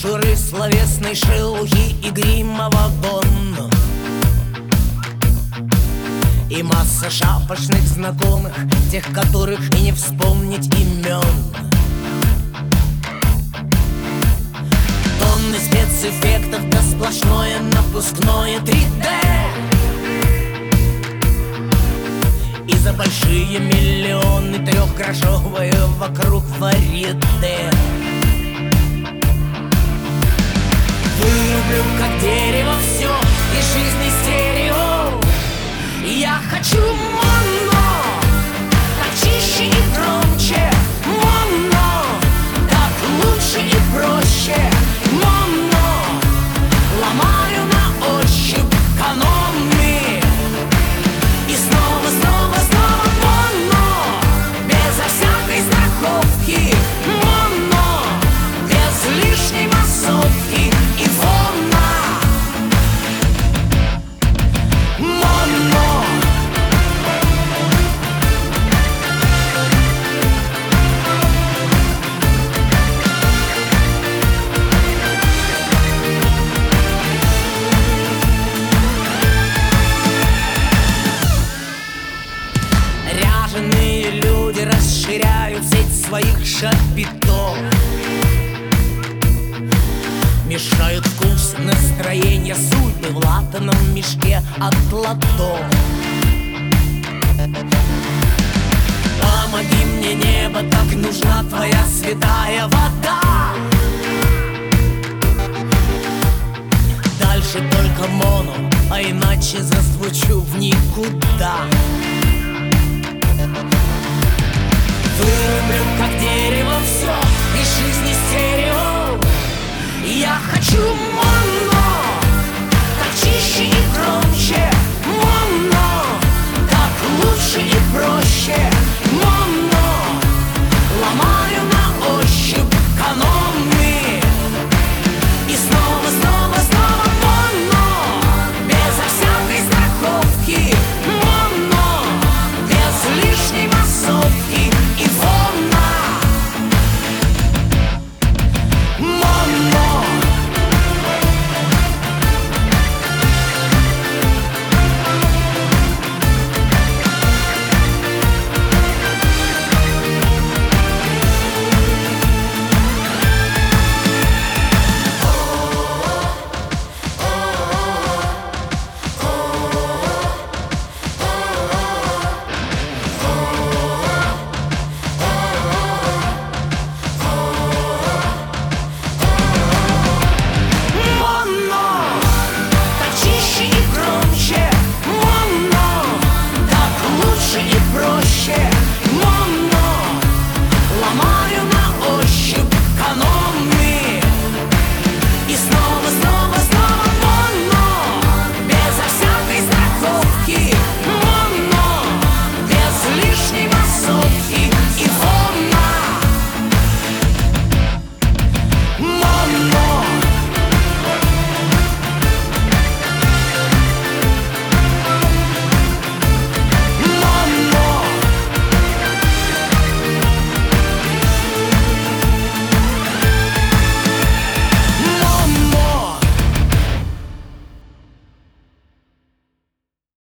мишуры словесной шелухи и гриммова Бонн. И масса шапочных знакомых, тех, которых и не вспомнить имен. Тонны спецэффектов, да сплошное напускное 3D. И за большие миллионы трехгрошовые вокруг варьете. Вырублю, как дерево, все из жизни стерео. Я хочу моно, так чище и громче. Моно, так лучше и проще. Моно, ломаю на ощупь каноны. И снова, снова, снова моно, безо всякой страховки. Моно, без лишней массовки и фона. Моно. Ряженые люди расширяют сеть своих шапито, мешают вкус, настроение, судьбы в латаном мешке от лото. Помоги мне, небо, так нужна твоя святая вода. Дальше только моно, а иначе зазвучу в никуда. Вырублю, как дерево, все из жизни стерео. Я хочу моно.